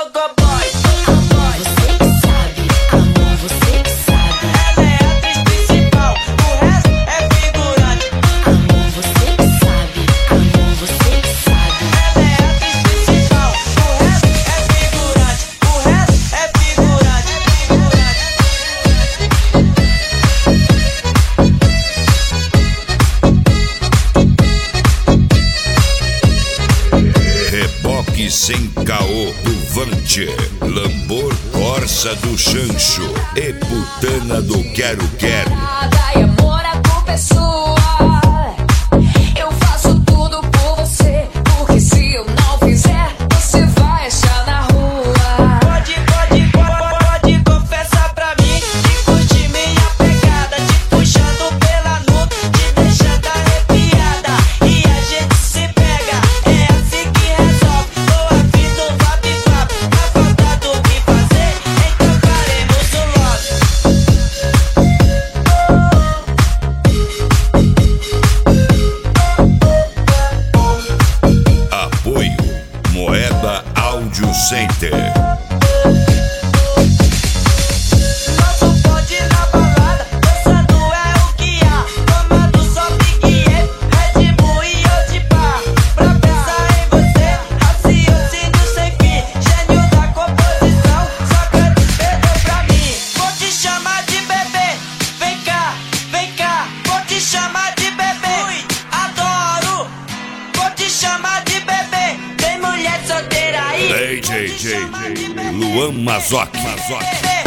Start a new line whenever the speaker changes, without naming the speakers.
gogoboy.
Você que sabe, amor, você que sabe.
Ela é a atriz principal, o resto é figurante.
Amor, você que sabe, amor, você que sabe.
Ela é a atriz principal, o resto é figurante. O resto é figurante.
Reboque sem caô do Vante, Lambor Corsa do Chancho e Putana do Quero Quero.
E amor, a culpa é sua. Eu faço tudo por você, porque se eu não fizer, você vai achar na rua.
Pode confessar pra mim que curte minha pegada, te puxando pela nuca, te deixando arrepiada. E a gente se pega, é assim que resolve. Tô afim do vap-vap, na falta do que fazer, então faremos o love.
Apoio Moeda Áudio Center.
Nosso bonde na balada, dançando é o que há. Tomando só Big E, Red Bull e Odipá. Pra pensar em você, raciocínio sem fim. Gênio da composição, só canta e perdeu pra mim. Vou te chamar de bebê, vem cá, vou te chamar de bebê. Ui, adoro, vou te chamar de bebê. Tem mulher solteira aí?
DJ Luan Mazoc.
Bebê.